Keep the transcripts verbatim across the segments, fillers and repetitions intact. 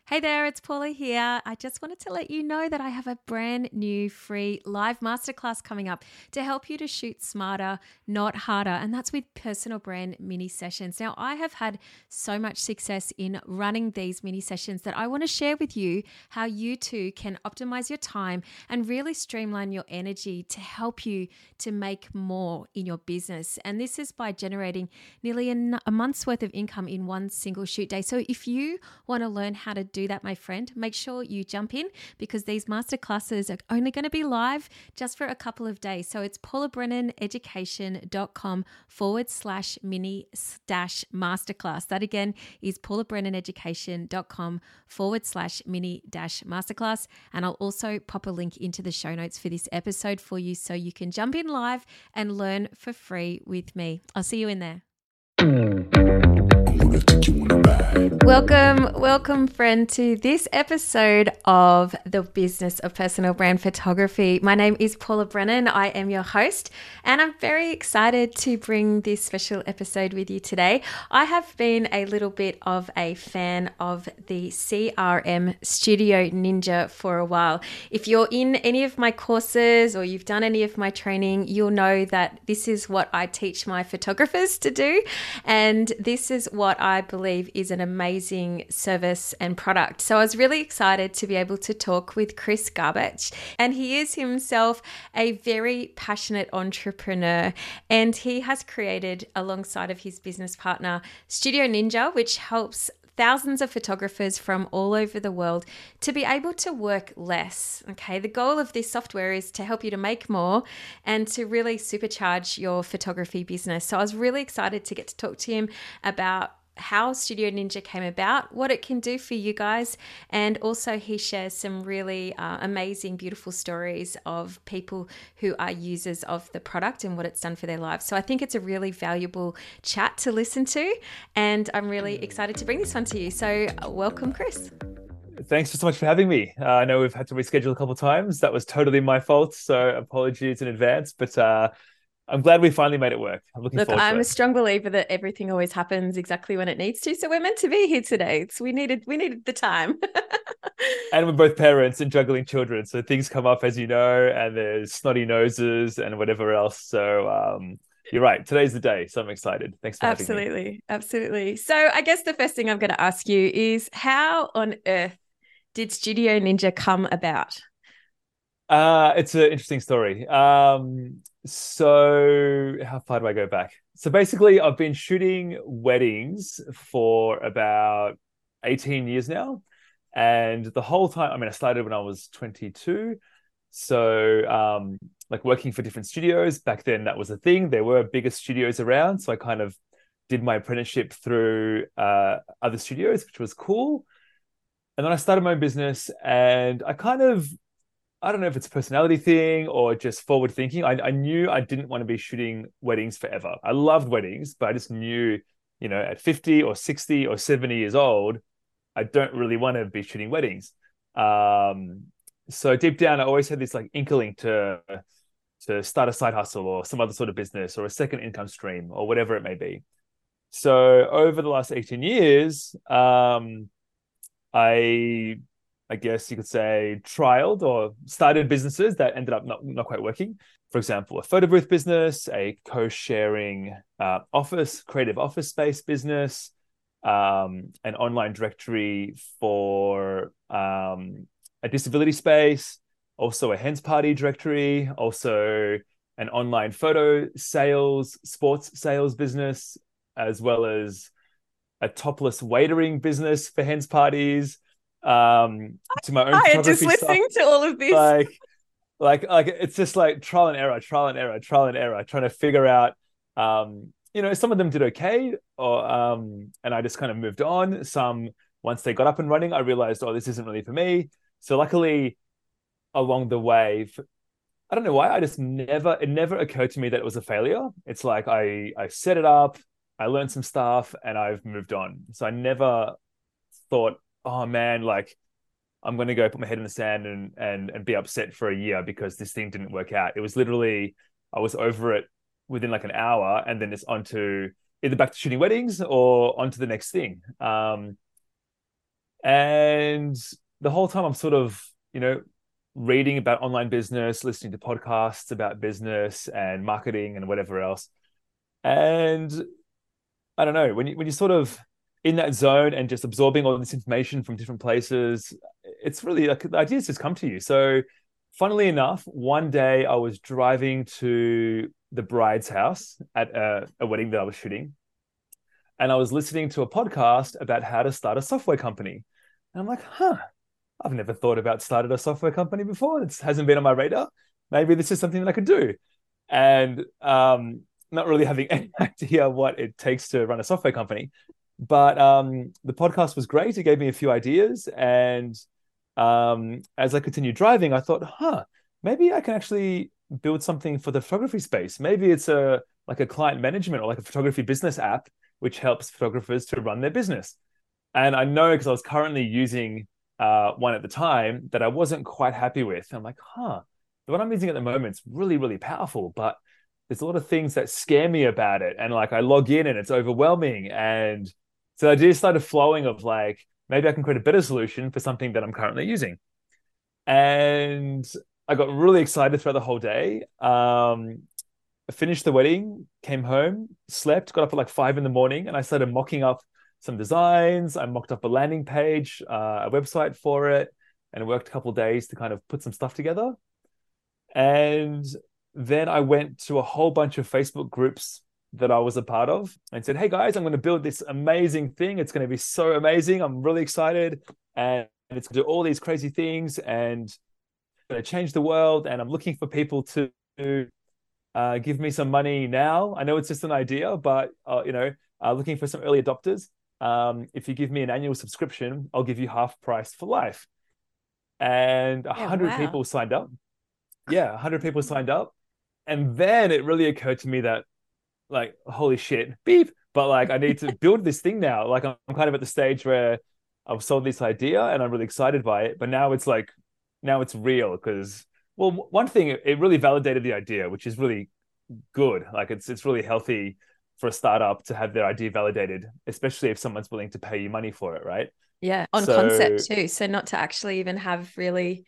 Hey there, it's Paula here. I just wanted to let you know that I have a brand new free live masterclass coming up to help you to shoot smarter, not harder. And that's with personal brand mini sessions. Now, I have had so much success in running these mini sessions that I want to share with you how you too can optimize your time and really streamline your energy to help you to make more in your business. And this is by generating nearly a, a month's worth of income in one single shoot day. So if you want to learn how to do that, my friend, make sure you jump in because these masterclasses are only going to be live just for a couple of days. So it's paulabrennaneducation.com forward slash mini dash masterclass. That again is paulabrennaneducation.com forward slash mini dash masterclass. And I'll also pop a link into the show notes for this episode for you so you can jump in live and learn for free with me. I'll see you in there. Welcome, welcome, friend, to this episode of The Business of Personal Brand Photography. My name is Paula Brennan. I am your host, and I'm very excited to bring this special episode with you today. I have been a little bit of a fan of the C R M Studio Ninja for a while. If you're in any of my courses or you've done any of my training, you'll know that this is what I teach my photographers to do, and this is what I believe is an amazing service and product. So I was really excited to be able to talk with Chris Garbach, and he is himself a very passionate entrepreneur, and he has created, alongside of his business partner, Studio Ninja, which helps thousands of photographers from all over the world to be able to work less. Okay, the goal of this software is to help you to make more and to really supercharge your photography business. So I was really excited to get to talk to him about how Studio Ninja came about, what it can do for you guys, and also he shares some really uh, amazing, beautiful stories of people who are users of the product and what it's done for their lives. So I think it's a really valuable chat to listen to, and I'm really excited to bring this one to you. So uh, welcome, Chris. Thanks so much for having me. Uh, I know we've had to reschedule a couple of times. That was totally my fault, so apologies in advance, but uh, I'm glad we finally made it work. I'm looking Look, forward I'm to a it. strong believer that everything always happens exactly when it needs to. So we're meant to be here today. So we needed we needed the time. And we're both parents and juggling children, so things come up, as you know, and there's snotty noses and whatever else. So um, you're right. Today's the day, so I'm excited. Thanks for having me. Absolutely. Absolutely. So I guess the first thing I'm going to ask you is how on earth did Studio Ninja come about? Uh, it's an interesting story. Um, so how far do I go back? So basically, I've been shooting weddings for about eighteen years now. And the whole time, I mean, I started when I was twenty-two. So, um, like working for different studios. Back then, that was a thing. There were bigger studios around. So I kind of did my apprenticeship through uh, other studios, which was cool. And then I started my own business, and I kind of I don't know if it's a personality thing or just forward thinking. I, I knew I didn't want to be shooting weddings forever. I loved weddings, but I just knew, you know, at fifty or sixty or seventy years old, I don't really want to be shooting weddings. Um, so deep down, I always had this like inkling to to start a side hustle or some other sort of business or a second income stream or whatever it may be. So over the last eighteen years, um, I I guess you could say, trialed or started businesses that ended up not, not quite working. For example, a photo booth business, a co-sharing uh, office, creative office space business, um, an online directory for um, a disability space, also a hens party directory, also an online photo sales, sports sales business, as well as a topless waitering business for hens parties, um to my own Hi, just photography stuff. listening to all of this. like like like it's just like trial and error trial and error trial and error trying to figure out, um you know some of them did okay, or um and I just kind of moved on. Some, once they got up and running, I realized, oh, this isn't really for me. So luckily, along the way, I don't know why, I just never it never occurred to me that it was a failure. It's like I I set it up, I learned some stuff, and I've moved on. So I never thought, oh man, like I'm going to go put my head in the sand and and and be upset for a year because this thing didn't work out. It was literally, I was over it within like an hour, and then it's onto either back to shooting weddings or onto the next thing. Um, And the whole time I'm sort of, you know, reading about online business, listening to podcasts about business and marketing and whatever else. And I don't know, when you when you're sort of in that zone and just absorbing all this information from different places, it's really like the ideas just come to you. So funnily enough, one day I was driving to the bride's house at a, a wedding that I was shooting, and I was listening to a podcast about how to start a software company. And I'm like, huh, I've never thought about starting a software company before. It hasn't been on my radar. Maybe this is something that I could do. And um, not really having any idea what it takes to run a software company. But um, the podcast was great. It gave me a few ideas. And um, as I continued driving, I thought, huh, maybe I can actually build something for the photography space. Maybe it's a like a client management or like a photography business app, which helps photographers to run their business. And I know because I was currently using uh, one at the time that I wasn't quite happy with. I'm like, huh, the one I'm using at the moment is really, really powerful, but there's a lot of things that scare me about it. And like I log in and it's overwhelming. And so the idea started flowing of like, maybe I can create a better solution for something that I'm currently using. And I got really excited throughout the whole day. Um, I finished the wedding, came home, slept, got up at like five in the morning, and I started mocking up some designs. I mocked up a landing page, uh, a website for it, and it worked a couple of days to kind of put some stuff together. And then I went to a whole bunch of Facebook groups that I was a part of and said, hey guys, I'm going to build this amazing thing. It's going to be so amazing. I'm really excited. And it's going to do all these crazy things and going to change the world. And I'm looking for people to uh, give me some money now. I know it's just an idea, but uh, you know, uh, looking for some early adopters. Um, if you give me an annual subscription, I'll give you half price for life. And a Yeah, hundred wow. people signed up. Yeah, a hundred people signed up. And then it really occurred to me that, like, holy shit, beep. But like, I need to build this thing now. Like, I'm kind of at the stage where I've sold this idea and I'm really excited by it. But now it's like, now it's real because, well, one thing, it really validated the idea, which is really good. Like, it's it's really healthy for a startup to have their idea validated, especially if someone's willing to pay you money for it, right? Yeah, on So concept too. So not to actually even have really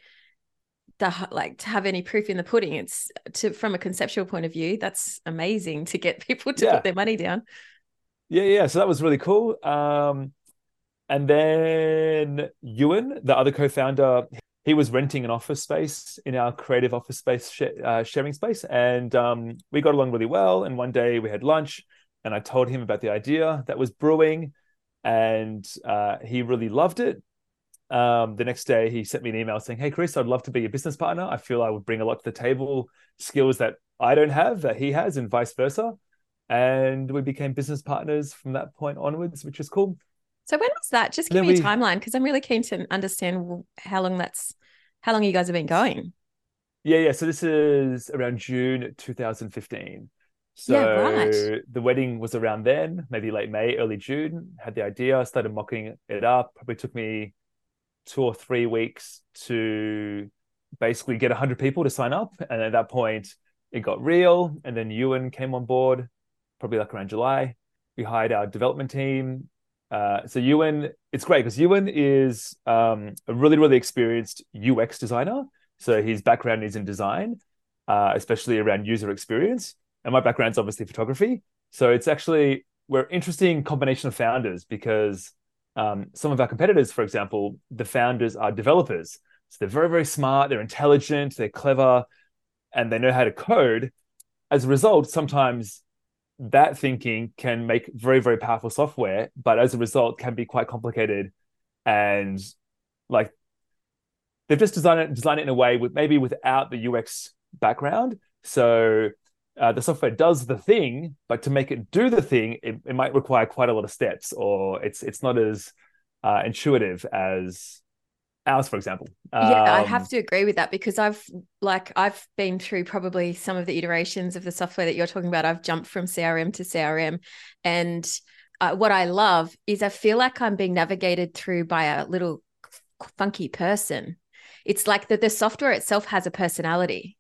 the like to have any proof in the pudding. It's to from a conceptual point of view, that's amazing to get people to put yeah, their money down. yeah, yeah. So that was really cool. Um, and then Ewan, the other co-founder, he was renting an office space in our creative office space sh- uh, sharing space, and um, we got along really well. And one day we had lunch, and I told him about the idea that was brewing, and uh, he really loved it. Um, the next day, he sent me an email saying, "Hey, Chris, I'd love to be a business partner. I feel I would bring a lot to the table, skills that I don't have that he has, and vice versa." And we became business partners from that point onwards, which was cool. So when was that? Just And give then me a we, timeline because I'm really keen to understand how long that's how long you guys have been going. yeah, yeah. So this is around June two thousand fifteen. Yeah, right. So the wedding was around then, maybe late May, early June. Had the idea, started mocking it up. Probably took me two or three weeks to basically get one hundred people to sign up. And at that point, it got real. And then Ewan came on board, probably like around July. We hired our development team. Uh, so Ewan, it's great because Ewan is um, a really, really experienced U X designer. So his background is in design, uh, especially around user experience. And my background's obviously photography. So it's actually, we're an interesting combination of founders because um, some of our competitors, for example, the founders are developers. So they're very, very smart, they're intelligent, they're clever, and they know how to code. As a result, sometimes that thinking can make very, very powerful software, but as a result, can be quite complicated. And like they've just designed it, designed it in a way with maybe without the U X background. So uh, the software does the thing, but to make it do the thing, it, it might require quite a lot of steps, or it's it's not as uh, intuitive as ours, for example. Yeah, I have Um, to agree with that because I've like I've been through probably some of the iterations of the software that you're talking about. I've jumped from C R M to C R M, and uh, what I love is I feel like I'm being navigated through by a little funky person. It's like that the software itself has a personality,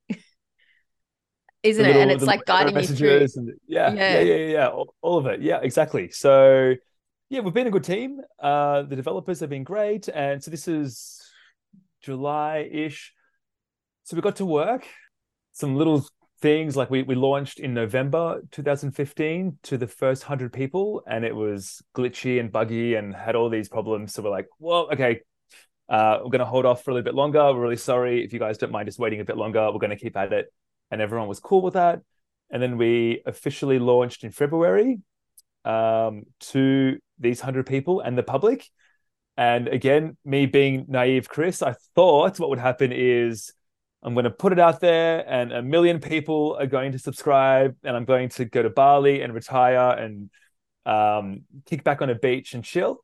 the isn't it? And little it's the little like error guiding you through. messages and yeah, yeah, Yeah. yeah, yeah, yeah, all, all of it. Yeah, exactly. So Yeah, we've been a good team. Uh, the developers have been great. And so this is July-ish. So we got to work. Some little things like we we launched in November twenty fifteen to the first one hundred people, and it was glitchy and buggy and had all these problems. So we're like, well, okay, uh, we're going to hold off for a little bit longer. We're really sorry. If you guys don't mind just waiting a bit longer, we're going to keep at it. And everyone was cool with that. And then we officially launched in February um, to these one hundred people and the public. And again, me being naive Chris, I thought what would happen is I'm going to put it out there and a million people are going to subscribe and I'm going to go to Bali and retire and um, kick back on a beach and chill.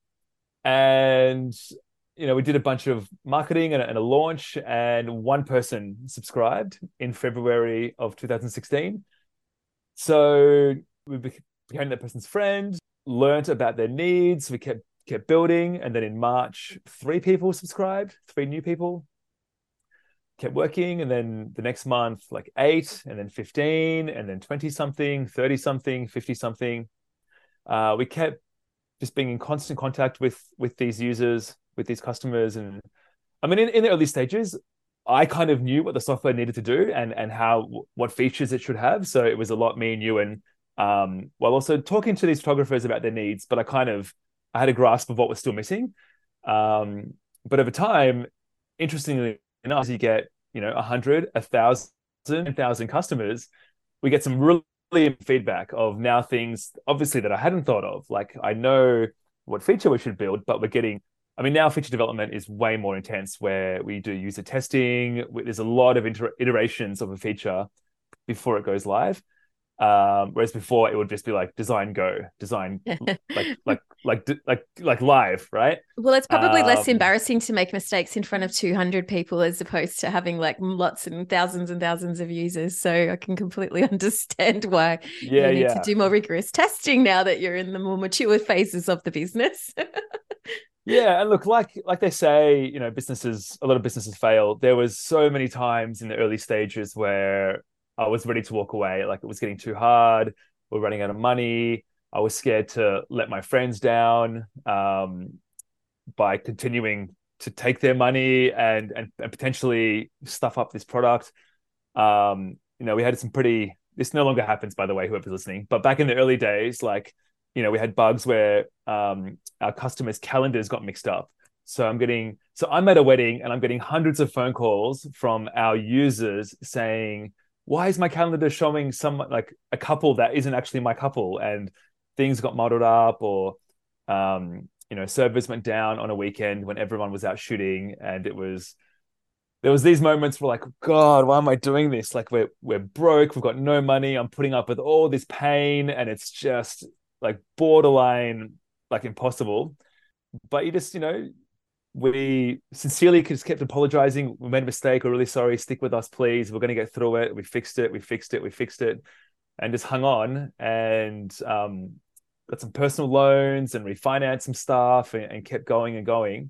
And, you know, we did a bunch of marketing and a, and a launch, and one person subscribed in February of two thousand sixteen. So we became that person's friend, learned about their needs. We kept kept building. And then in March, three people subscribed, three new people. Kept working, and then the next month, like eight, and then fifteen, and then twenty something, thirty something, fifty something. Uh, we kept just being in constant contact with with these users, with these customers. And I mean, in, in the early stages, I kind of knew what the software needed to do and and how what features it should have. So it was a lot me and you, and um, while also talking to these photographers about their needs, but I kind of I had a grasp of what was still missing. Um, but over time, interestingly enough, as you get, you know, a hundred, a thousand, a thousand customers, we get some really feedback of now things, obviously, that I hadn't thought of. Like, I know what feature we should build, but we're getting, I mean, now feature development is way more intense, where we do user testing. There's a lot of inter- iterations of a feature before it goes live. Um, whereas before it would just be like design go, design like like like like like live, right? Well, it's probably um, less embarrassing to make mistakes in front of two hundred people as opposed to having like lots and thousands and thousands of users. So I can completely understand why yeah, you need yeah. to do more rigorous testing now that you're in the more mature phases of the business. Yeah, and look, like like they say, you know, businesses, a lot of businesses fail. There was so many times in the early stages where I was ready to walk away. Like, it was getting too hard. We're running out of money. I was scared to let my friends down um, by continuing to take their money and, and and potentially stuff up this product. Um, you know, we had some pretty. This no longer happens, by the way, whoever's listening. But back in the early days, like, you know, we had bugs where um, our customers' calendars got mixed up. So I'm getting, so I'm at a wedding and I'm getting hundreds of phone calls from our users saying, why is my calendar showing some, like, a couple that isn't actually my couple? And things got muddled up, or, um, you know, servers went down on a weekend when everyone was out shooting. And it was, there was these moments where, like, God, why am I doing this? Like, we're, we're broke. We've got no money. I'm putting up with all this pain, and it's just like borderline, like, impossible. But you just, you know, we sincerely just kept apologizing. We made a mistake. We're really sorry. Stick with us, please. We're going to get through it. We fixed it. We fixed it. We fixed it. And just hung on, and um, got some personal loans and refinanced some stuff, and, and kept going and going.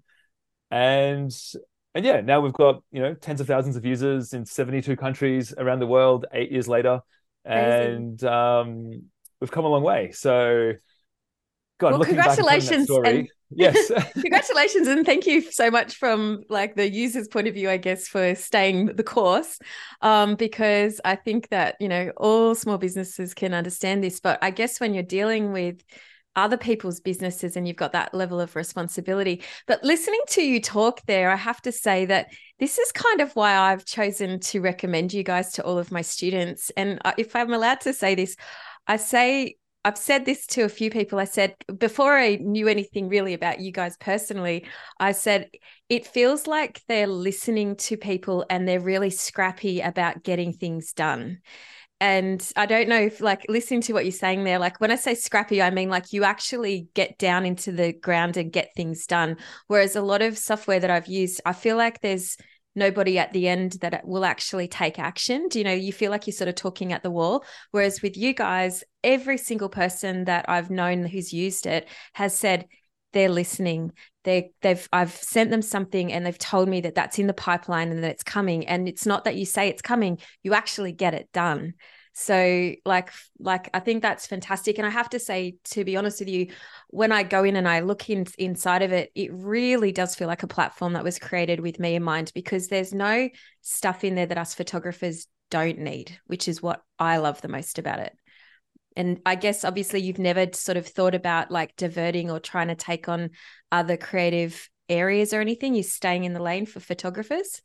And and yeah, now we've got, you know, tens of thousands of users in seventy-two countries around the world, eight years later. And um, we've come a long way. So, God, well, looking back and telling that story, and- yes. Congratulations, and thank you so much from, like, the user's point of view, I guess, for staying the course, um, because I think that, you know, all small businesses can understand this, but I guess when you're dealing with other people's businesses and you've got that level of responsibility. But listening to you talk there, I have to say that this is kind of why I've chosen to recommend you guys to all of my students. And if I'm allowed to say this, I say, I've said this to a few people. I said, before I knew anything really about you guys personally, I said, it feels like they're listening to people and they're really scrappy about getting things done. And I don't know if, like, listening to what you're saying there, like, when I say scrappy, I mean, like, you actually get down into the ground and get things done. Whereas a lot of software that I've used, I feel like there's nobody at the end that will actually take action. Do you know, you feel like you're sort of talking at the wall. Whereas with you guys, every single person that I've known who's used it has said they're listening. They, they've, I've sent them something and they've told me that that's in the pipeline and that it's coming. And it's not that you say it's coming, you actually get it done. So like, like I think that's fantastic. And I have to say, to be honest with you, when I go in and I look in, inside of it, it really does feel like a platform that was created with me in mind, because there's no stuff in there that us photographers don't need, which is what I love the most about it. And I guess obviously you've never sort of thought about like diverting or trying to take on other creative areas or anything. You're staying in the lane for photographers.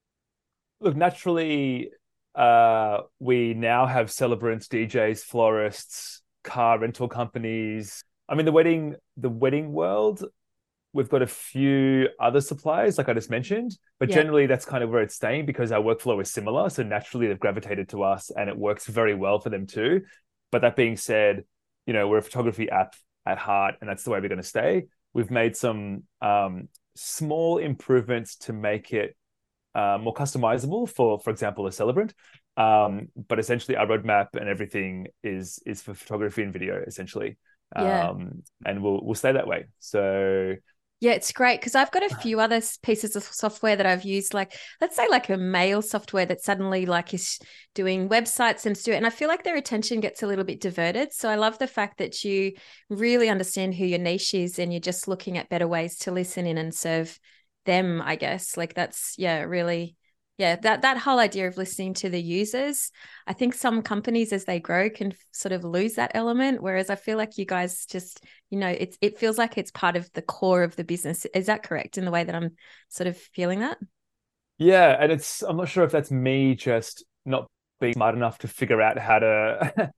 Look, naturally, uh, we now have celebrants, D Js, florists, car rental companies. I mean, the wedding, the wedding world, we've got a few other suppliers, like I just mentioned, but Yeah. generally that's kind of where it's staying because our workflow is similar. So naturally they've gravitated to us and it works very well for them too. But that being said, you know, we're a photography app at heart, and that's the way we're going to stay. We've made some um, small improvements to make it uh, more customizable for, for example, a celebrant. Um, but essentially, our roadmap and everything is is for photography and video, essentially, Yeah. um, and we'll we'll stay that way. So Yeah, it's great because I've got a few other pieces of software that I've used, like let's say like a mail software that suddenly like is doing websites and do it, and I feel like their attention gets a little bit diverted. So I love the fact that you really understand who your niche is, and you're just looking at better ways to listen in and serve them. I guess like that's yeah, really yeah, that that whole idea of listening to the users. I think some companies as they grow can sort of lose that element, whereas I feel like you guys just you know, it's it feels like it's part of the core of the business. Is that correct in the way that I'm sort of feeling that? yeah, and it's I'm not sure if that's me just not being smart enough to figure out how to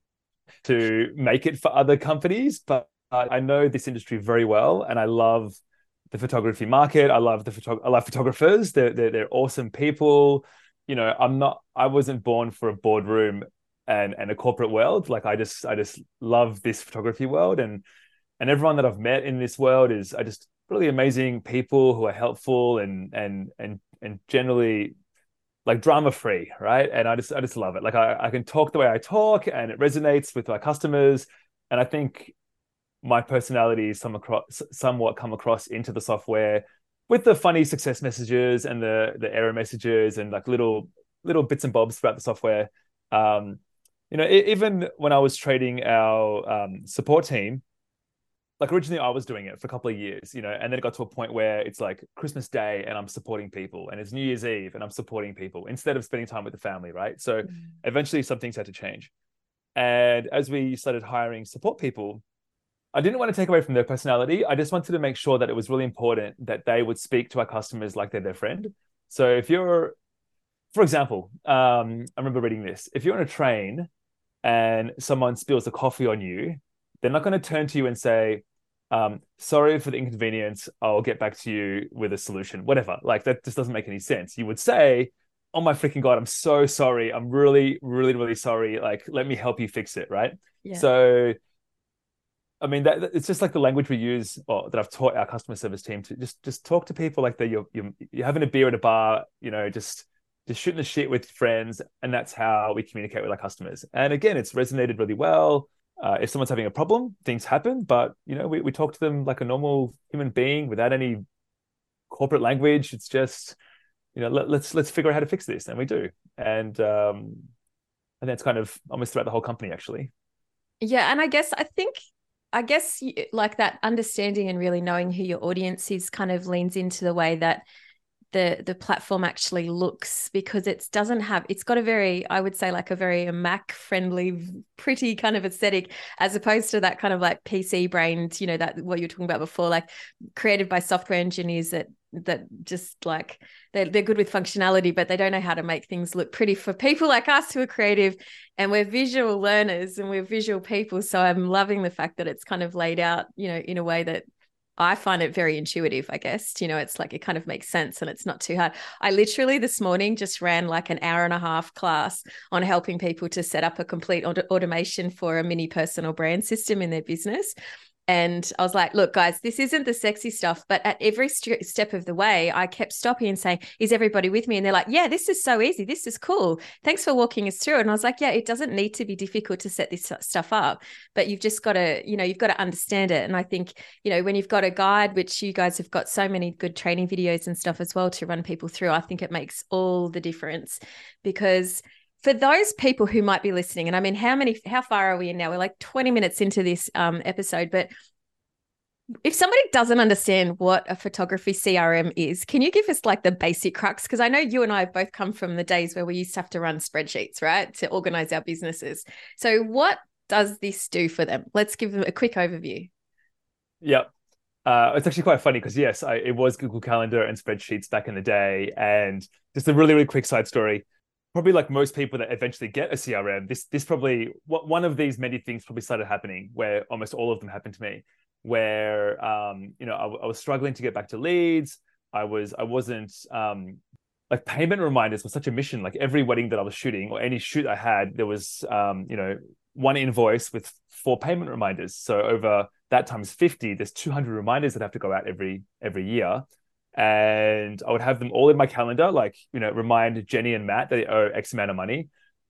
to make it for other companies, but I know this industry very well, and I love the photography market. I love the photo- I love photographers. They're, they're they're awesome people. You know, I'm not. I wasn't born for a boardroom and and a corporate world. Like I just I just love this photography world, and and everyone that I've met in this world is I just really amazing people who are helpful and and and and generally like drama free, right? And I just I just love it. Like I, I can talk the way I talk and it resonates with my customers. And I think my personality is some across, somewhat come across into the software with the funny success messages and the the error messages and like little little bits and bobs throughout the software. Um, you know, even when I was trading our um, support team, like originally I was doing it for a couple of years, you know, and then it got to a point where it's like Christmas Day and I'm supporting people, and it's New Year's Eve and I'm supporting people instead of spending time with the family, right? So Mm. eventually some things had to change. And as we started hiring support people, I didn't want to take away from their personality. I just wanted to make sure that it was really important that they would speak to our customers like they're their friend. So if you're, for example, um, I remember reading this. If you're on a train and someone spills a coffee on you, they're not going to turn to you and say, um, sorry for the inconvenience. I'll get back to you with a solution, whatever. Like that just doesn't make any sense. You would say, oh my freaking God, I'm so sorry. I'm really, really, really sorry. Like, let me help you fix it. Right. Yeah. So, I mean, that it's just like the language we use, or that I've taught our customer service team to just just talk to people like that you're, you're you're having a beer at a bar, you know, just just shooting the shit with friends, and that's how we communicate with our customers. And again, it's resonated really well. Uh, if someone's having a problem, things happen, but you know, we we talk to them like a normal human being without any corporate language. It's just you know, let, let's let's figure out how to fix this, and we do. And um, and that's kind of almost throughout the whole company, actually. Yeah, and I guess I think I guess you, like that understanding and really knowing who your audience is kind of leans into the way that the the platform actually looks, because it doesn't have it's got a very I would say like a very Mac friendly pretty kind of aesthetic, as opposed to that kind of like P C brained, you know, that what you were talking about before, like created by software engineers that that just like they're, they're good with functionality, but they don't know how to make things look pretty for people like us who are creative, and we're visual learners and we're visual people. So I'm loving the fact that it's kind of laid out, you know, in a way that I find it very intuitive, I guess. You know, it's like it kind of makes sense and it's not too hard. I literally this morning just ran like an hour and a half class on helping people to set up a complete auto- automation for a mini personal brand system in their business. And I was like, look, guys, this isn't the sexy stuff. But at every st- step of the way, I kept stopping and saying, is everybody with me? And they're like, yeah, this is so easy. This is cool. Thanks for walking us through it. And I was like, yeah, it doesn't need to be difficult to set this stuff up, but you've just got to, you know, you've got to understand it. And I think, you know, when you've got a guide, which you guys have got so many good training videos and stuff as well to run people through, I think it makes all the difference, because for those people who might be listening, and I mean, how many, how far are we in now? We're like twenty minutes into this um, episode, but if somebody doesn't understand what a photography C R M is, can you give us like the basic crux? Because I know you and I have both come from the days where we used to have to run spreadsheets, right, to organize our businesses. So what does this do for them? Let's give them a quick overview. Yep. Uh, it's actually quite funny because, yes, I, it was Google Calendar and spreadsheets back in the day. And just a really, really quick side story. Probably like most people that eventually get a C R M, this this probably, one of these many things probably started happening where almost all of them happened to me, where, um, you know, I, I was struggling to get back to leads. I was, I wasn't, um, like payment reminders was such a mission. Like every wedding that I was shooting or any shoot I had, there was, um, you know, one invoice with four payment reminders. So over that times fifty, there's two hundred reminders that have to go out every every year. And I would have them all in my calendar, like, you know, remind Jenny and Matt that they owe X amount of money.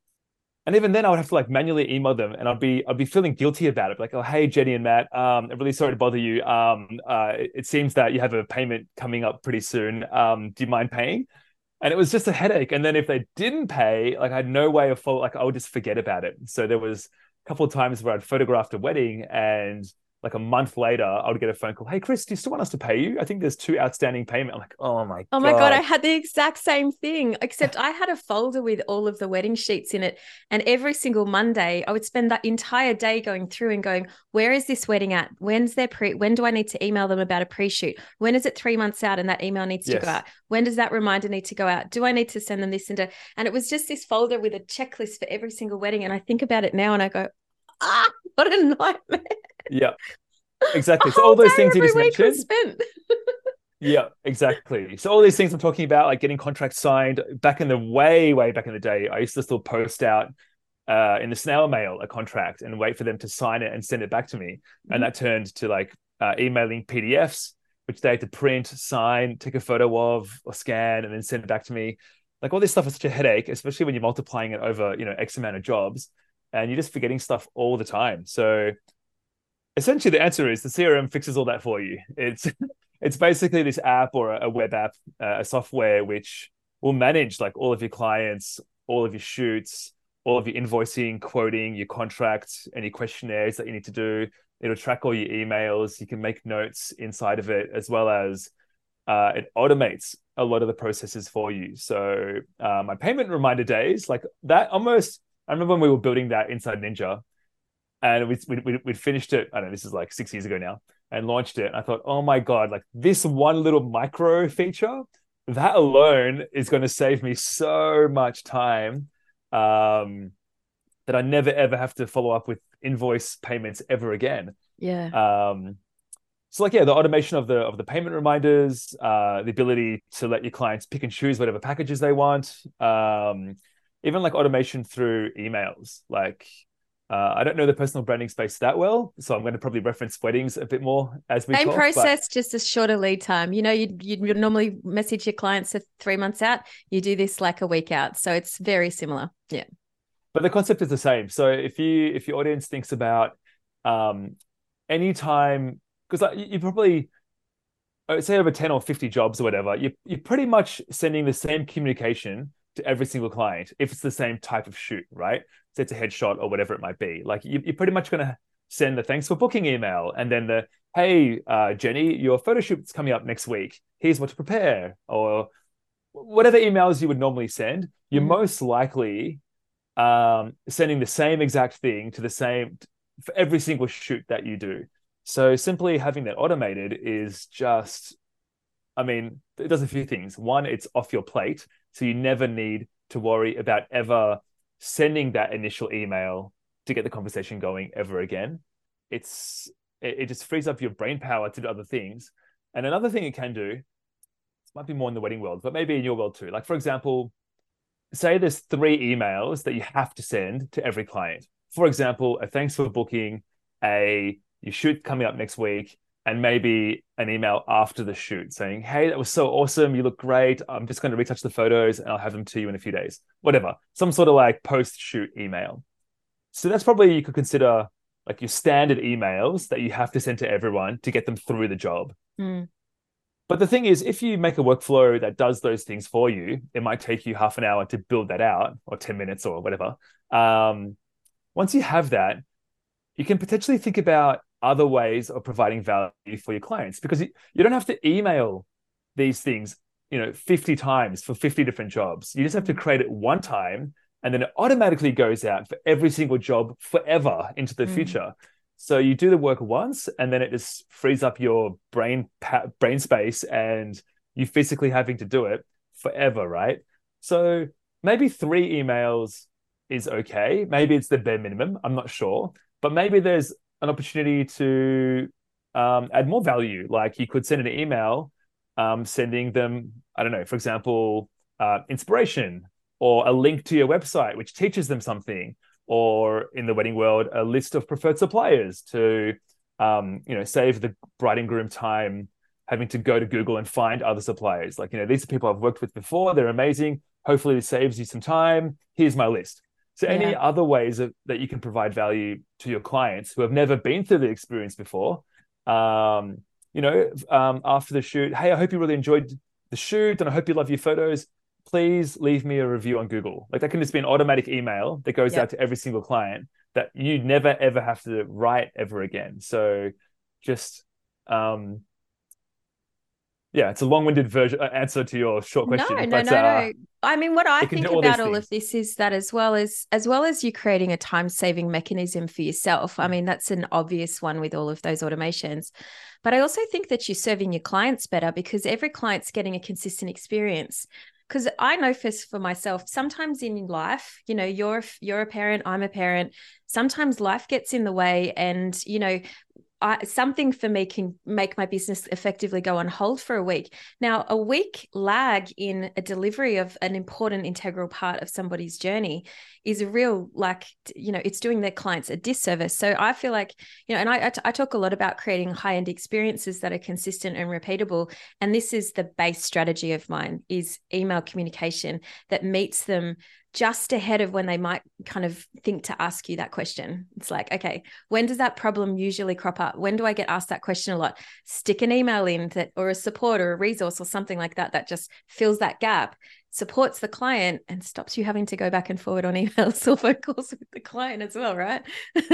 And even then I would have to like manually email them, and I'd be I'd be feeling guilty about it. Like, oh, hey, Jenny and Matt, um, I'm really sorry to bother you. Um, uh, it, it seems that you have a payment coming up pretty soon. Um, do you mind paying? And it was just a headache. And then if they didn't pay, like I had no way of follow, like I would just forget about it. So there was a couple of times where I'd photographed a wedding, and like a month later, I would get a phone call. Hey, Chris, do you still want us to pay you? I think there's two outstanding payment. I'm like, oh my Oh God. my God, I had the exact same thing, except I had a folder with all of the wedding sheets in it. And every single Monday, I would spend that entire day going through and going, where is this wedding at? When's their pre, when do I need to email them about a pre-shoot? When is it three months out and that email needs Yes. to go out? When does that reminder need to go out? Do I need to send them this? And, and it was just this folder with a checklist for every single wedding. And I think about it now and I go, ah, what a nightmare. Yeah. Exactly. So all those things you just mentioned. Spent. Yeah, exactly. So all these things I'm talking about, like getting contracts signed, back in the way, way back in the day, I used to still post out uh, in the snail mail a contract and wait for them to sign it and send it back to me. Mm-hmm. And that turned to like uh, emailing P D Fs, which they had to print, sign, take a photo of or scan, and then send it back to me. Like all this stuff is such a headache, especially when you're multiplying it over, you know, X amount of jobs, and you're just forgetting stuff all the time. So essentially the answer is the C R M fixes all that for you. It's it's basically this app or a web app, uh, a software which will manage like all of your clients, all of your shoots, all of your invoicing, quoting, your contracts, any questionnaires that you need to do. It'll track all your emails. You can make notes inside of it, as well as uh, it automates a lot of the processes for you. So uh, my payment reminder days, like that almost, I remember when we were building that inside Ninja, and we we we finished it. I don't know, this is like six years ago now, and launched it. And I thought, oh my God, like this one little micro feature, that alone is going to save me so much time um, that I never ever have to follow up with invoice payments ever again. Yeah. Um, so like, yeah, the automation of the of the payment reminders, uh, the ability to let your clients pick and choose whatever packages they want, um, even like automation through emails, like. Uh, I don't know the personal branding space that well, so I'm going to probably reference weddings a bit more as we Same talk. process, but... just a shorter lead time. You know, you'd, you'd normally message your clients for three months out. You do this like a week out. So it's very similar. Yeah. But the concept is the same. So if you if your audience thinks about um, any time, because like, you, you probably, say over ten or fifty jobs or whatever, you, you're pretty much sending the same communication to every single client if it's the same type of shoot, right? So it's a headshot or whatever it might be. Like you, you're pretty much going to send the thanks for booking email, and then the, hey, uh, Jenny, your photo shoot's coming up next week. Here's what to prepare, or whatever emails you would normally send. You're mm-hmm. most likely um, sending the same exact thing to the same for every single shoot that you do. So simply having that automated is just, I mean, it does a few things. One, it's off your plate, so you never need to worry about ever sending that initial email to get the conversation going ever again. It's it, it just frees up your brain power to do other things. And another thing it can do, this might be more in the wedding world, but maybe in your world too. Like, for example, say there's three emails that you have to send to every client. For example, a thanks for booking, a your shoot coming up next week, and maybe an email after the shoot saying, hey, that was so awesome. You look great. I'm just going to retouch the photos and I'll have them to you in a few days. Whatever. Some sort of like post-shoot email. So that's probably, you could consider like your standard emails that you have to send to everyone to get them through the job. Mm. But the thing is, if you make a workflow that does those things for you, it might take you half an hour to build that out, or ten minutes or whatever. Um, once you have that, you can potentially think about other ways of providing value for your clients, because you, you don't have to email these things, you know, fifty times for fifty different jobs. You just have to create it one time, and then it automatically goes out for every single job forever into the Mm. future. So you do the work once, and then it just frees up your brain brain space, and you physically having to do it forever, right? So maybe three emails is okay. Maybe it's the bare minimum. I'm not sure, but maybe there's an opportunity to um, add more value. Like you could send an email, um, sending them, I don't know, for example, uh, inspiration, or a link to your website which teaches them something, or in the wedding world, a list of preferred suppliers to, um, you know, save the bride and groom time having to go to Google and find other suppliers. Like, you know, these are people I've worked with before. They're amazing. Hopefully it saves you some time. Here's my list. So any Yeah. other ways of, that you can provide value to your clients who have never been through the experience before, um, you know, um, after the shoot, hey, I hope you really enjoyed the shoot and I hope you love your photos. Please leave me a review on Google. Like that can just be an automatic email that goes Yep. out to every single client that you never, ever have to write ever again. So just, um, yeah, it's a long-winded version uh, answer to your short No, question, no, but no, uh, no. I mean, what I it can do think all these about all of things. this is that as well as as well as you creating a time-saving mechanism for yourself. I mean, that's an obvious one with all of those automations. But I also think that you're serving your clients better because every client's getting a consistent experience. Because I know for, for myself, sometimes in life, you know, you're you're a parent, I'm a parent. Sometimes life gets in the way, and you know, I, something for me can make my business effectively go on hold for a week. Now, a week lag in a delivery of an important integral part of somebody's journey is a real, like, you know, it's doing their clients a disservice. So I feel like, you know, and I, I talk a lot about creating high-end experiences that are consistent and repeatable. And this is the base strategy of mine, is email communication that meets them just ahead of when they might kind of think to ask you that question. It's like, okay, when does that problem usually crop up? When do I get asked that question a lot? Stick an email in that, or a support or a resource or something like that, that just fills that gap, supports the client, and stops you having to go back and forward on emails or phone calls with the client as well, right?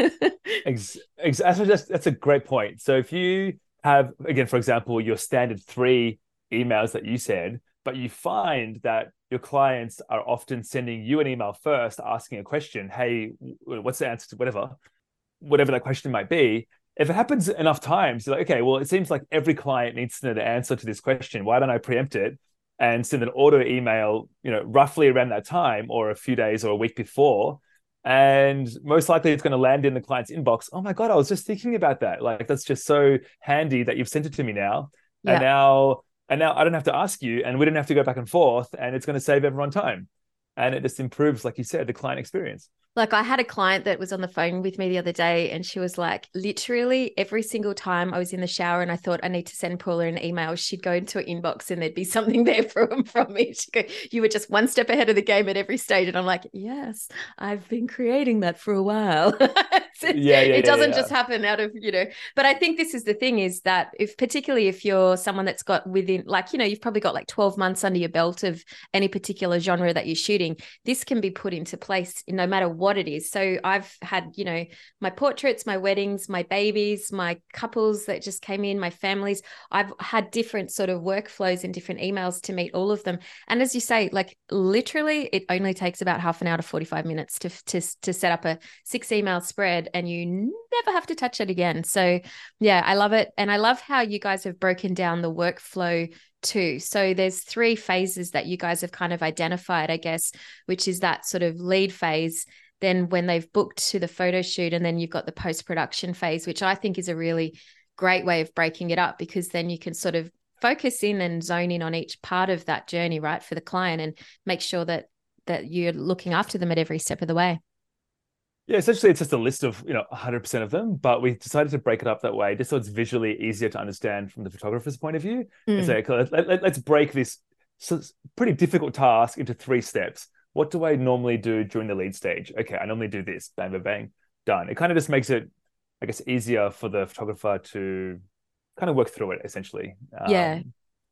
Ex- ex- that's, that's a great point. So if you have, again, for example, your standard three emails that you said, but you find that your clients are often sending you an email first, asking a question, hey, what's the answer to whatever, whatever that question might be. If it happens enough times, you're like, okay, well, it seems like every client needs to know the answer to this question. Why don't I preempt it and send an auto email, you know, roughly around that time, or a few days or a week before, and most likely it's going to land in the client's inbox. Oh my God, I was just thinking about that. Like, that's just so handy that you've sent it to me now. And Yeah. now, and now I don't have to ask you, and we don't have to go back and forth, and it's going to save everyone time. And it just improves, like you said, the client experience. Like I had a client that was on the phone with me the other day, and she was like, literally every single time I was in the shower and I thought I need to send Paula an email, she'd go into her inbox and there'd be something there from, from me. She'd go, you were just one step ahead of the game at every stage. And I'm like, yes, I've been creating that for a while. Yeah, yeah, It yeah, doesn't yeah. just happen out of, you know, but I think this is the thing, is that if, particularly if you're someone that's got within, like, you know, you've probably got like twelve months under your belt of any particular genre that you're shooting, this can be put into place no matter what it is. So I've had, you know, my portraits, my weddings, my babies, my couples that just came in, my families. I've had different sort of workflows and different emails to meet all of them. And as you say, like literally it only takes about half an hour to forty-five minutes to, to, to set up a six email spread, and you never have to touch it again. So yeah, I love it. And I love how you guys have broken down the workflow too. So there's three phases that you guys have kind of identified, I guess, which is that sort of lead phase, then when they've booked to the photo shoot, and then you've got the post-production phase, which I think is a really great way of breaking it up, because then you can sort of focus in and zone in on each part of that journey, right, for the client, and make sure that that you're looking after them at every step of the way. Yeah, essentially it's just a list of, you know, one hundred percent of them, but we decided to break it up that way just so it's visually easier to understand from the photographer's point of view. It's Mm. like, let, let, let's break this pretty difficult task into three steps. What do I normally do during the lead stage? Okay, I normally do this, bang, bang, bang, done. It kind of just makes it, I guess, easier for the photographer to kind of work through it, essentially. Yeah. Um,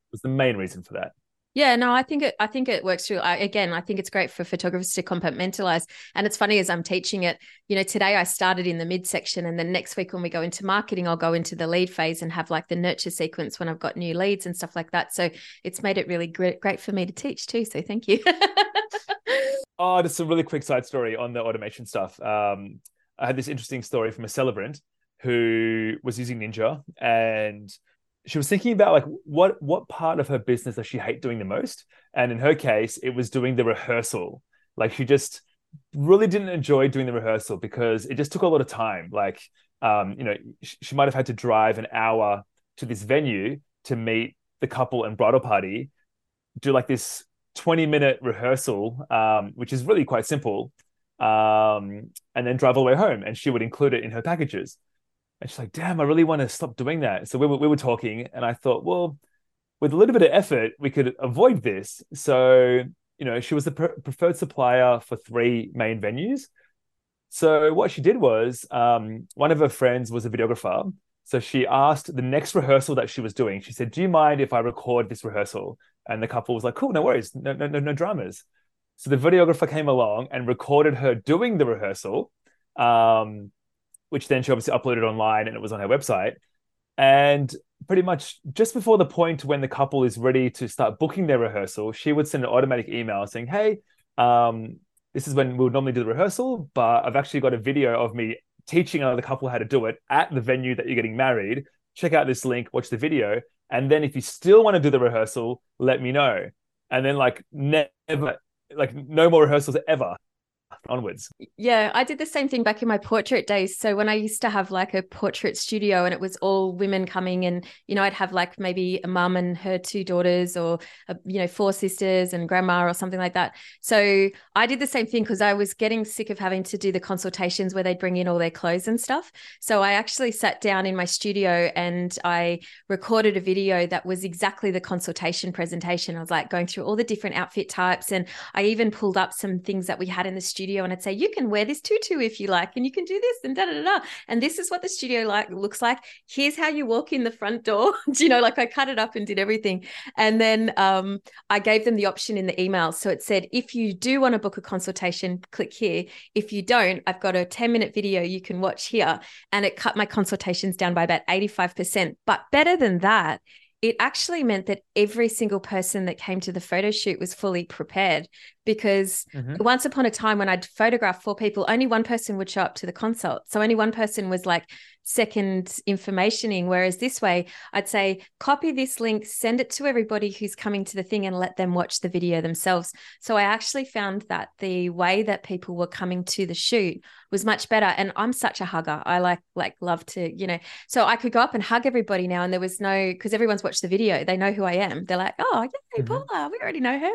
was the main reason for that. Yeah, no, I think it. I think it works through. I, again, I think it's great for photographers to compartmentalize. And it's funny as I'm teaching it. You know, today I started in the midsection, and then next week when we go into marketing, I'll go into the lead phase and have like the nurture sequence when I've got new leads and stuff like that. So it's made it really great, great for me to teach too. So thank you. Oh, just a really quick side story on the automation stuff. Um, I had this interesting story from a celebrant who was using Ninja, and she was thinking about like what what part of her business does she hate doing the most. And in her case, it was doing the rehearsal. Like she just really didn't enjoy doing the rehearsal because it just took a lot of time. Like um, you know, she might have had to drive an hour to this venue to meet the couple and bridal party, do like this twenty minute rehearsal, um, which is really quite simple, um, and then drive all the way home. And she would include it in her packages. And she's like, damn, I really want to stop doing that. So we were, we were talking, and I thought, well, with a little bit of effort, we could avoid this. So, you know, she was the pre- preferred supplier for three main venues. So what she did was, um, one of her friends was a videographer. So she asked the next rehearsal that she was doing, she said, do you mind if I record this rehearsal? And the couple was like, cool, no worries, no, no, no, no dramas. So the videographer came along and recorded her doing the rehearsal, um, which then she obviously uploaded online and it was on her website. And pretty much just before the point when the couple is ready to start booking their rehearsal, she would send an automatic email saying, hey, um, this is when we would normally do the rehearsal, but I've actually got a video of me teaching another couple how to do it at the venue that you're getting married. Check out this link, watch the video. And then if you still want to do the rehearsal, let me know. And then like never, like no more rehearsals ever onwards. Yeah, I did the same thing back in my portrait days. So when I used to have like a portrait studio and it was all women coming, and, you know, I'd have like maybe a mum and her two daughters, or, a, you know, four sisters and grandma or something like that. So I did the same thing because I was getting sick of having to do the consultations where they'd bring in all their clothes and stuff. So I actually sat down in my studio and I recorded a video that was exactly the consultation presentation. I was like going through all the different outfit types, and I even pulled up some things that we had in the studio, and I'd say, you can wear this tutu if you like, and you can do this and da da da. And this is what the studio like looks like. Here's how you walk in the front door. You know, like I cut it up and did everything. And then um, I gave them the option in the email. So it said, if you do want to book a consultation, click here. If you don't, I've got a ten minute video you can watch here. And it cut my consultations down by about eighty-five percent. But better than that, it actually meant that every single person that came to the photo shoot was fully prepared, because mm-hmm. once upon a time when I'd photograph four people, only one person would show up to the consult. So only one person was like second informationing. Whereas this way, I'd say, copy this link, send it to everybody who's coming to the thing, and let them watch the video themselves. So I actually found that the way that people were coming to the shoot was much better. And I'm such a hugger. I like, like love to, you know, so I could go up and hug everybody now. And there was no, because everyone's watched the video, they know who I am. They're like, oh, yeah, mm-hmm. Paula, we already know her.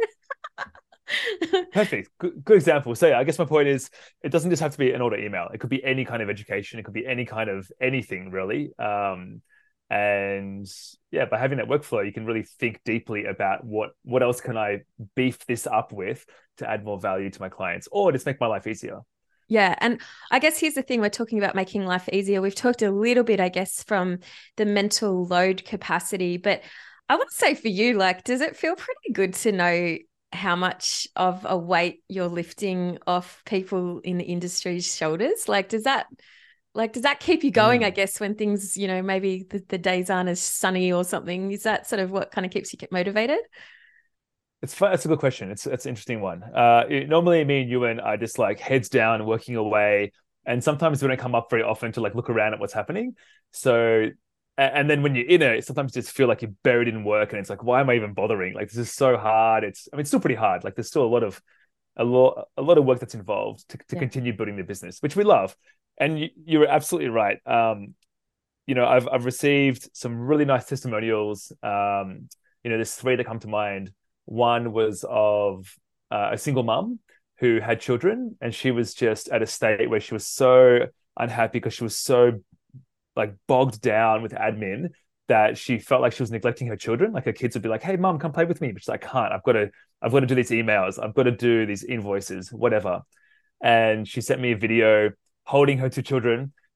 Perfect. Good, good example. So yeah, I guess my point is, it doesn't just have to be an order email. It could be any kind of education. It could be any kind of anything really. Um, and yeah, by having that workflow, you can really think deeply about what, what else can I beef this up with to add more value to my clients, or just make my life easier. Yeah. And I guess here's the thing, we're talking about making life easier. We've talked a little bit, I guess, from the mental load capacity, but I want to say for you, like, does it feel pretty good to know how much of a weight you're lifting off people in the industry's shoulders? Like, does that, like, does that keep you going, mm. I guess, when things, you know, maybe the, the days aren't as sunny or something? Is that sort of what kind of keeps you motivated? It's fun. That's a good question. It's it's an interesting one. Uh, it, normally, me and Ewan are just like heads down, working away, and sometimes we don't come up very often to like look around at what's happening. So, and then when you're in it, sometimes you just feel like you're buried in work, and it's like, why am I even bothering? Like, this is so hard. It's, I mean, it's still pretty hard. Like, there's still a lot of a lot a lot of work that's involved to to yeah. continue building the business, which we love. And you, you're absolutely right. Um, you know, I've I've received some really nice testimonials. Um, you know, there's three that come to mind. One was of uh, a single mum who had children, and she was just at a state where she was so unhappy because she was so like bogged down with admin that she felt like she was neglecting her children. Like her kids would be like, "Hey, mum, come play with me," but she's like, "I can't. I've got to. I've got to do these emails. I've got to do these invoices, whatever." And she sent me a video holding her two children,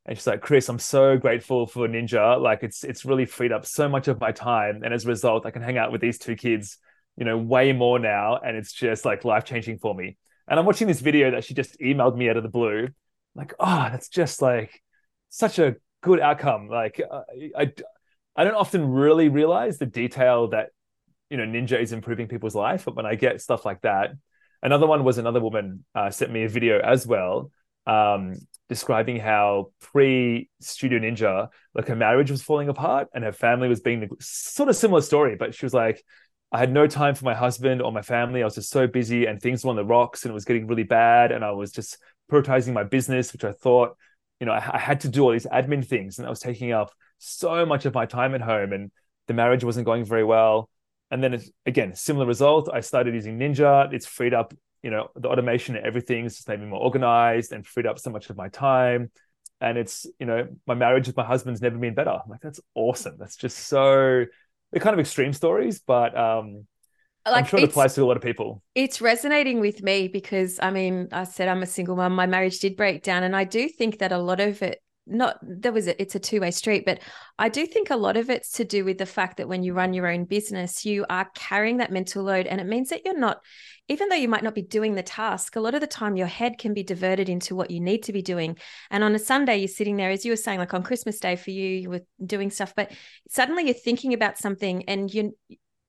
And she's like, Chris, I'm so grateful for Ninja. Like it's it's really freed up so much of my time. And as a result, I can hang out with these two kids, you know, way more now. And it's just like life-changing for me. And I'm watching this video that she just emailed me out of the blue. Like, oh, that's just like such a good outcome. Like I, I, I don't often really realize the detail that, you know, Ninja is improving people's life. But when I get stuff like that, another one was another woman uh, sent me a video as well, um, describing how pre-Studio Ninja, like her marriage was falling apart and her family was being sort of similar story. But she was like, I had no time for my husband or my family. I was just so busy and things were on the rocks and it was getting really bad. And I was just prioritizing my business, which I thought, you know, I, I had to do all these admin things and that was taking up so much of my time at home and the marriage wasn't going very well. And then again, similar result. I started using Ninja. It's freed up, you know, the automation and everything is just made me more organized and freed up so much of my time. And it's, you know, my marriage with my husband's never been better. I'm like, that's awesome. That's just so, they're kind of extreme stories, but um, Like I'm sure it applies to a lot of people. It's resonating with me because, I mean, I said I'm a single mom. My marriage did break down. And I do think that a lot of it, not there was a, it's a two-way street, but I do think a lot of it's to do with the fact that when you run your own business, you are carrying that mental load. And it means that you're not, even though you might not be doing the task, a lot of the time your head can be diverted into what you need to be doing. And on a Sunday, you're sitting there, as you were saying, like on Christmas Day for you, you were doing stuff, but suddenly you're thinking about something and you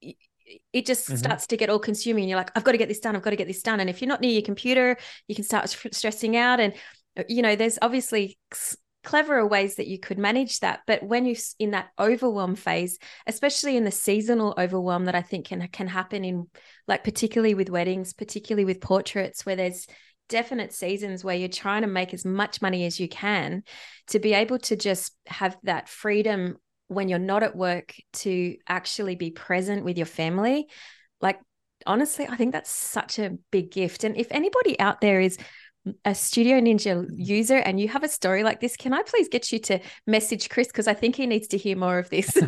it just mm-hmm. starts to get all consuming. You're like, I've got to get this done. I've got to get this done. And if you're not near your computer, you can start stressing out. And, you know, there's obviously cleverer ways that you could manage that. But when you're in that overwhelm phase, especially in the seasonal overwhelm that I think can, can happen in, like, particularly with weddings, particularly with portraits, where there's definite seasons where you're trying to make as much money as you can, to be able to just have that freedom when you're not at work to actually be present with your family. Like, honestly, I think that's such a big gift. And if anybody out there is a Studio Ninja user and you have a story like this, can I please get you to message Chris? Because I think he needs to hear more of this.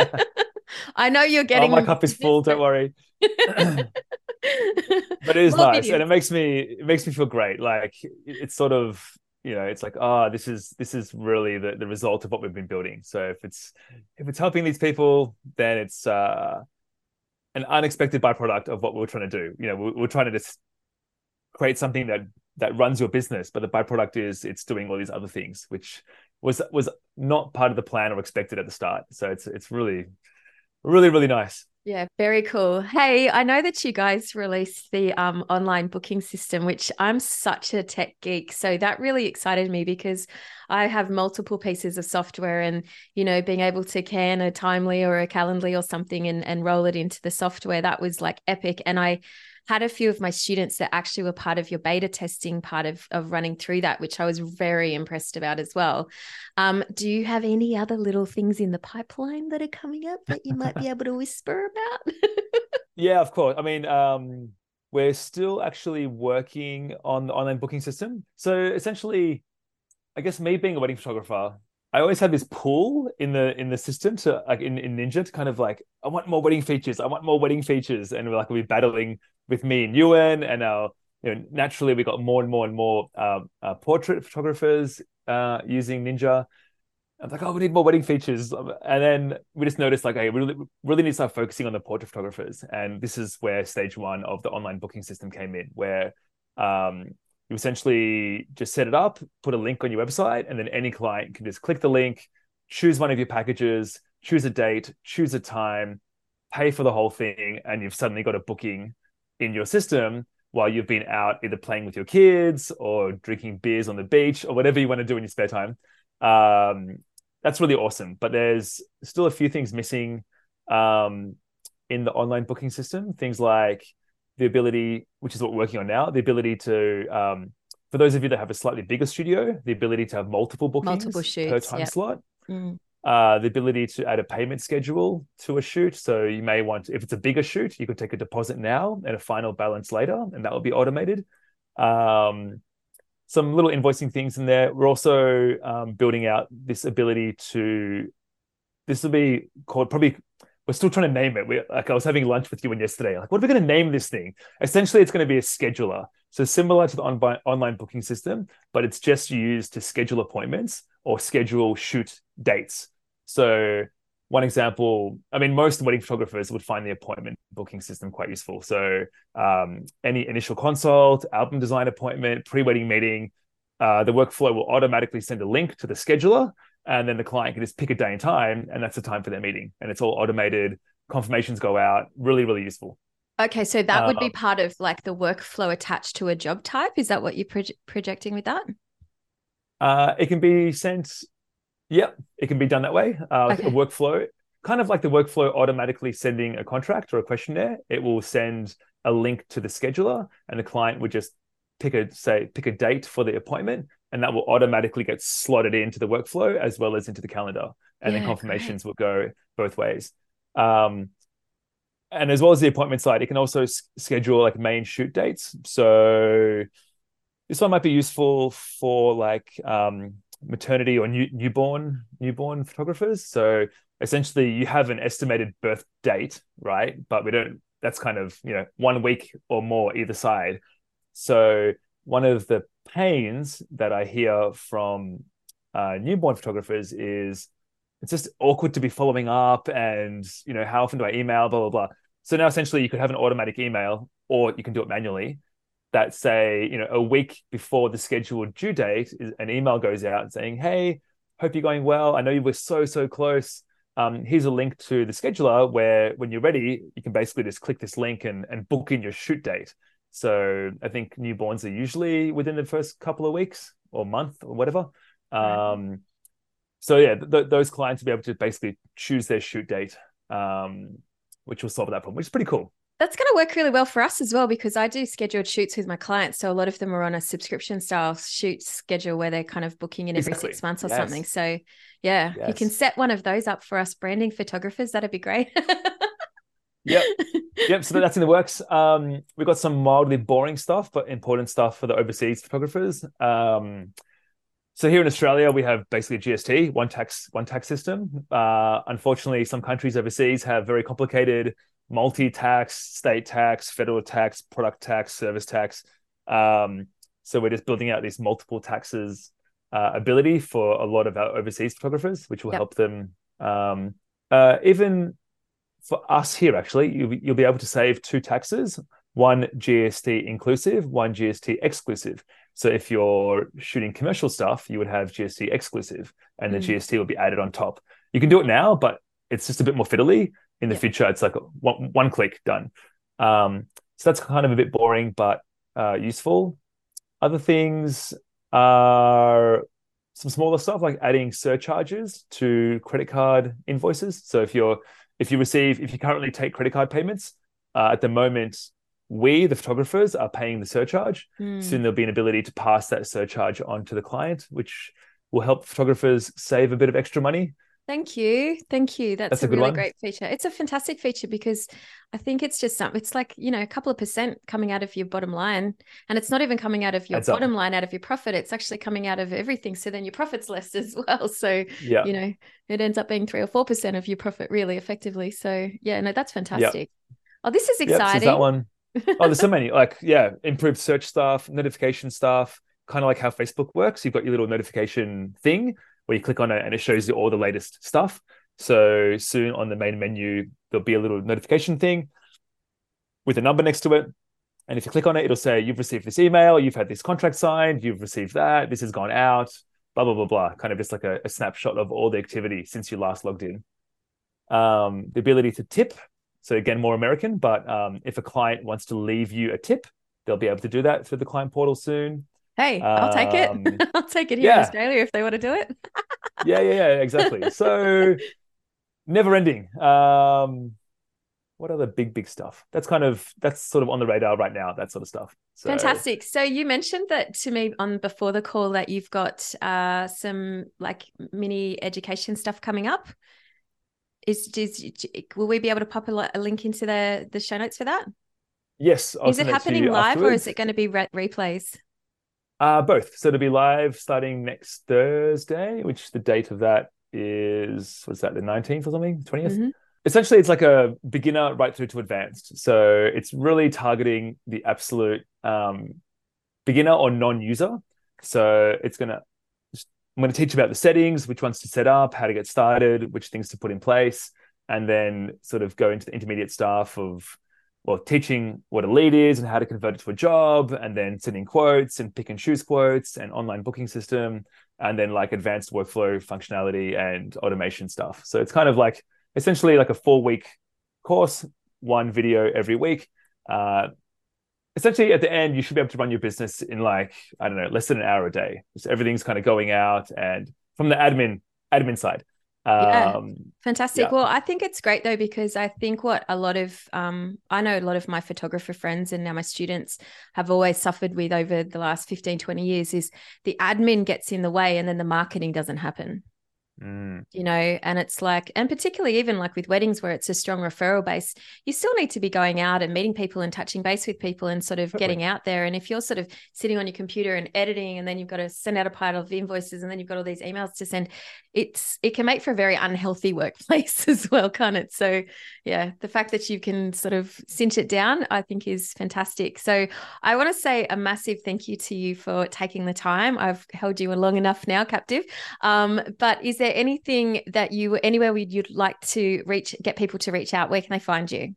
I know you're getting... Oh, my cup is full, don't worry. But it is More nice. videos. And it makes me, it makes me feel great. Like, it's sort of, you know, it's like, oh, this is this is really the, the result of what we've been building. So if it's if it's helping these people, then it's uh, an unexpected byproduct of what we're trying to do. You know, we're, we're trying to just create something that that runs your business, but the byproduct is it's doing all these other things, which was was not part of the plan or expected at the start. So it's it's really, really, really nice. Yeah, very cool. Hey, I know that you guys released the um, online booking system, which I'm such a tech geek. So that really excited me because I have multiple pieces of software and, you know, being able to can a Timely or a Calendly or something and, and roll it into the software, that was like epic. And I had a few of my students that actually were part of your beta testing part of, of running through that, which I was very impressed about as well. Um, do you have any other little things in the pipeline that are coming up that you might be able to whisper about? Yeah, of course. I mean, um, we're still actually working on the online booking system. So essentially, I guess me being a wedding photographer, I always had this pull in the in the system to like in, in Ninja to kind of like, I want more wedding features. I want more wedding features. And we're like, we'll be battling with me and Ewan, and our, you know, naturally we got more and more and more um, uh, portrait photographers uh, using Ninja. I was like, oh, we need more wedding features. And then we just noticed like, hey, we really, really need to start focusing on the portrait photographers. And this is where stage one of the online booking system came in, where um, you essentially just set it up, put a link on your website, and then any client can just click the link, choose one of your packages, choose a date, choose a time, pay for the whole thing, and you've suddenly got a booking in your system while you've been out either playing with your kids or drinking beers on the beach or whatever you want to do in your spare time. Um, that's really awesome. But there's still a few things missing um, in the online booking system. Things like the ability, which is what we're working on now, the ability to, um, for those of you that have a slightly bigger studio, the ability to have multiple bookings Multiple shoots, per time yep. slot. Mm. Uh, the ability to add a payment schedule to a shoot. So you may want, if it's a bigger shoot, you could take a deposit now and a final balance later, and that will be automated. Um, some little invoicing things in there. We're also um, building out this ability to, this will be called probably, we're still trying to name it. We, like I was having lunch with you yesterday. Like, what are we going to name this thing? Essentially, it's going to be a scheduler. So similar to the on- online booking system, but it's just used to schedule appointments or schedule shoot dates. So one example, I mean, most wedding photographers would find the appointment booking system quite useful. So um, any initial consult, album design appointment, pre-wedding meeting, uh, the workflow will automatically send a link to the scheduler, and then the client can just pick a day and time, and that's the time for their meeting. And it's all automated. Confirmations go out. Really, really useful. Okay, so that would be Um, part of like the workflow attached to a job type. Is that what you're proje- projecting with that? uh, it can be sent. Yep, it can be done that way. Uh, like a Okay. workflow, kind of like the workflow automatically sending a contract or a questionnaire. It will send a link to the scheduler, and the client would just pick a say pick a date for the appointment, and that will automatically get slotted into the workflow as well as into the calendar, and then Yeah, great. confirmations will go both ways. Um, and as well as the appointment side, it can also s- schedule like main shoot dates. So this one might be useful for like um, maternity or new, newborn newborn photographers. So essentially, you have an estimated birth date, right? But we don't. That's kind of you know one week or more either side. So one of the pains that I hear from uh, newborn photographers is it's just awkward to be following up, and you know how often do I email, blah blah blah. So now essentially you could have an automatic email, or you can do it manually that say, you know, a week before the scheduled due date, an email goes out saying, hey, hope you're going well. I know you were so, so close. Um, here's a link to the scheduler where when you're ready, you can basically just click this link and, and book in your shoot date. So I think newborns are usually within the first couple of weeks or month or whatever. Right. Um, so yeah, th- those clients will be able to basically choose their shoot date, um, which will solve that problem, which is pretty cool. That's going to work really well for us as well because I do scheduled shoots with my clients. So a lot of them are on a subscription style shoot schedule where they're kind of booking in every Exactly. six months or something. Yes. So yeah, if you can Yes. set one of those up for us branding photographers, that'd be great. Yep. Yep. So that's in the works. Um, we've got some mildly boring stuff, but important stuff for the overseas photographers. Um, so here in Australia, we have basically G S T, one tax, one tax system. Uh, unfortunately, some countries overseas have very complicated multi-tax, state tax, federal tax, product tax, service tax. Um, so we're just building out these multiple taxes uh, ability for a lot of our overseas photographers, which will Yep. help them. Um, uh, even for us here, actually, you'll, you'll be able to save two taxes, one G S T inclusive, one G S T exclusive. So if you're shooting commercial stuff, you would have G S T exclusive and the Mm. G S T will be added on top. You can do it now, but it's just a bit more fiddly. In the Yep. future, it's like one, one click done. Um, so that's kind of a bit boring, but uh, useful. Other things are some smaller stuff like adding surcharges to credit card invoices. So if you're if you receive if you currently take credit card payments, uh, at the moment we the photographers are paying the surcharge. Mm. Soon there'll be an ability to pass that surcharge on to the client, which will help photographers save a bit of extra money. Thank you. Thank you. That's That's a a good really one. great feature. It's a fantastic feature because I think it's just something, it's like, you know, a couple of percent coming out of your bottom line. And it's not even coming out of your Adds up. bottom line, out of your profit. It's actually coming out of everything. So then your profit's less as well. So, Yeah. you know, it ends up being three or four percent of your profit really effectively. So yeah, no, that's Yeah. fantastic. Oh, this is Yep. So there's that exciting. one. Oh, there's so many. Like, yeah, improved search stuff, notification stuff, kind of like how Facebook works. You've got your little notification thing where you click on it and it shows you all the latest stuff. So soon on the main menu, there'll be a little notification thing with a number next to it. And if you click on it, it'll say, you've received this email, you've had this contract signed, you've received that, this has gone out, blah, blah, blah, blah. Kind of just like a, a snapshot of all the activity since you last logged in. Um, the ability to tip. So again, more American, but um, if a client wants to leave you a tip, they'll be able to do that through the client portal soon. Hey, I'll take it. Um, I'll take it here in yeah, Australia if they want to do it. yeah, yeah, yeah, exactly. So never ending. Um, what other big, big stuff? That's kind of, that's sort of on the radar right now, that sort of stuff. So Fantastic. So you mentioned that to me on before the call that you've got uh, some like mini education stuff coming up. Is, is will we be able to pop a, a link into the the show notes for that? yes, I'll Is it send that to happening you live or is afterwards. it going to be re- replays? Uh, both. So it'll be live starting next Thursday, which the date of that is, what's that, the nineteenth or something, twentieth? Mm-hmm. Essentially, it's like a beginner right through to advanced. So it's really targeting the absolute um, beginner or non-user. So it's going to, I'm going to teach about the settings, which ones to set up, how to get started, which things to put in place, and then sort of go into the intermediate stuff of, well, teaching what a lead is and how to convert it to a job, and then sending quotes and pick and choose quotes and online booking system, and then like advanced workflow functionality and automation stuff. So it's kind of like essentially like a four week course, one video every week. Uh, essentially at the end, you should be able to run your business in like, I don't know, less than an hour a day. Just everything's kind of going out and from the admin, admin side. Yeah, Um, fantastic. yeah. Well, I think it's great though, because I think what a lot of, um, I know a lot of my photographer friends and now my students have always suffered with over the last fifteen, twenty years is the admin gets in the way and then the marketing doesn't happen. Mm. You know, and it's like, and particularly even like with weddings where it's a strong referral base, you still need to be going out and meeting people and touching base with people and sort of Totally. getting out there. And if you're sort of sitting on your computer and editing, and then you've got to send out a pile of invoices, and then you've got all these emails to send, it's, it can make for a very unhealthy workplace as well, can't it? So yeah, the fact that you can sort of cinch it down, I think is fantastic. So I want to say a massive thank you to you for taking the time. I've held you long enough now, captive. Um, but is there anything that you, anywhere you'd like to reach, get people to reach out? Where can they find you?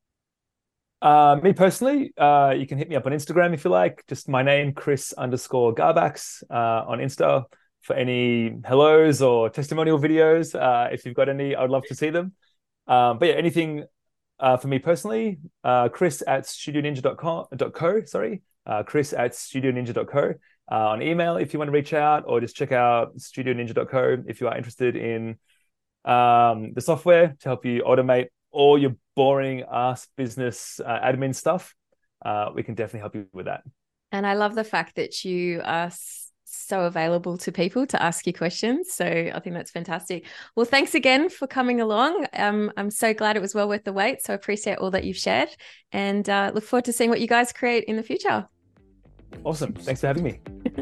Uh, me personally, uh, you can hit me up on Instagram if you like. Just my name, Chris underscore Garbax, uh, on Insta for any hellos or testimonial videos. Uh, if you've got any, I'd love to see them. Um, but yeah, anything uh, for me personally, uh, Chris at studio ninja dot com dot co. Sorry, uh, Chris at studio ninja dot co. Uh, on email if you want to reach out, or just check out studio ninja dot co if you are interested in um, the software to help you automate all your boring ass business uh, admin stuff. Uh, we can definitely help you with that. And I love the fact that you are so available to people to ask you questions. So I think that's fantastic. Well, thanks again for coming along. Um, I'm so glad it was well worth the wait. So I appreciate all that you've shared, and uh, look forward to seeing what you guys create in the future. Awesome. Thanks for having me.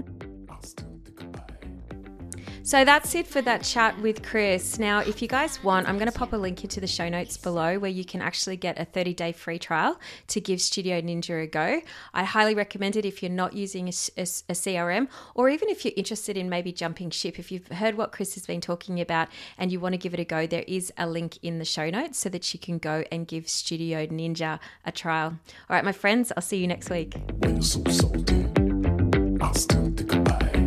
So that's it for that chat with Chris. Now, if you guys want, I'm going to pop a link into the show notes below where you can actually get a thirty day free trial to give Studio Ninja a go. I highly recommend it if you're not using a, a, a C R M, or even if you're interested in maybe jumping ship. If you've heard what Chris has been talking about and you want to give it a go, there is a link in the show notes so that you can go and give Studio Ninja a trial. All right, my friends, I'll see you next week. When you're so salty, I'll still think about it.